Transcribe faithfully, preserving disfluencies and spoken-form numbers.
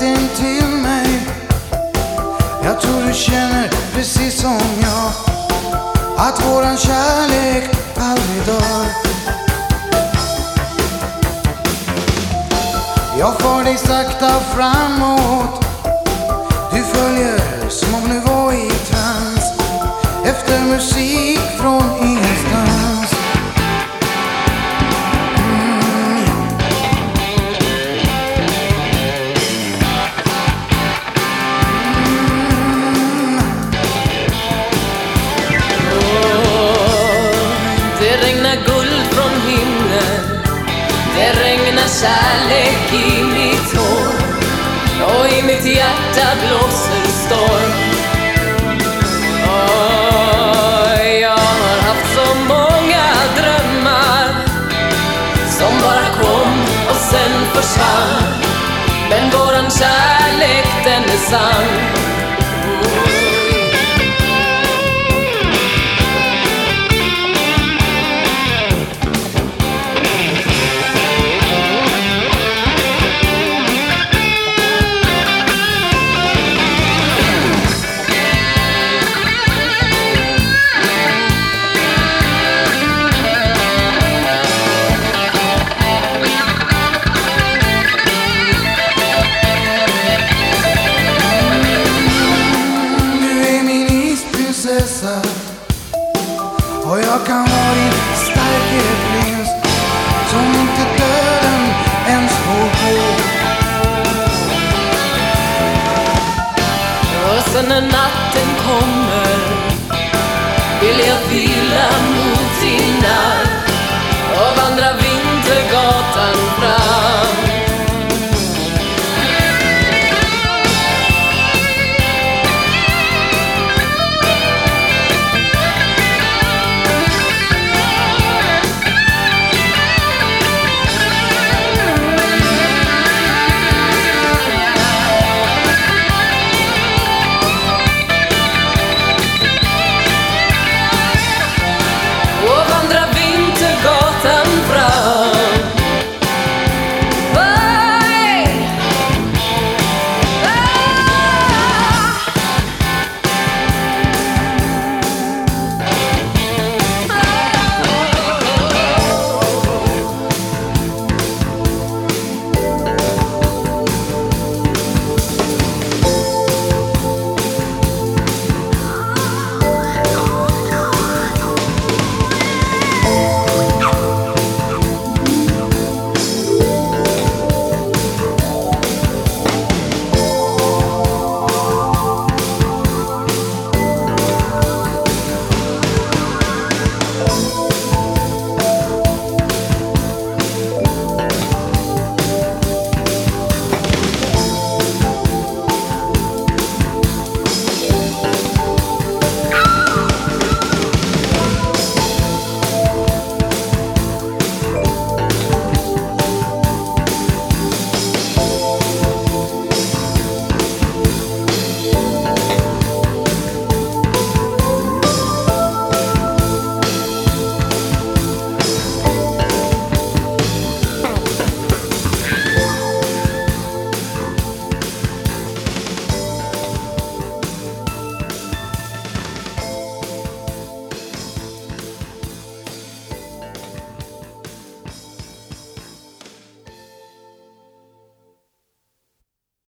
tätt in till mig. Jag tror du känner precis som jag, att våran kärlek aldrig dör. Jag för dig sakta framåt, du följer som om du var i trans, efter musik från ingenstans. Mm. Mm. Oh, det regnar guld från himlen, det regnar kärlek i mitt hår, och i mitt hjärta blåser storm. Oh, jag har haft så många drömmar som bara kom och sen försvann, men våran kärlek den är sann. Och jag kan vara din starke prins, som inte döden ens får på. Och sen när natten kommer vill jag vila mot din arm och vandra Vintergatan fram.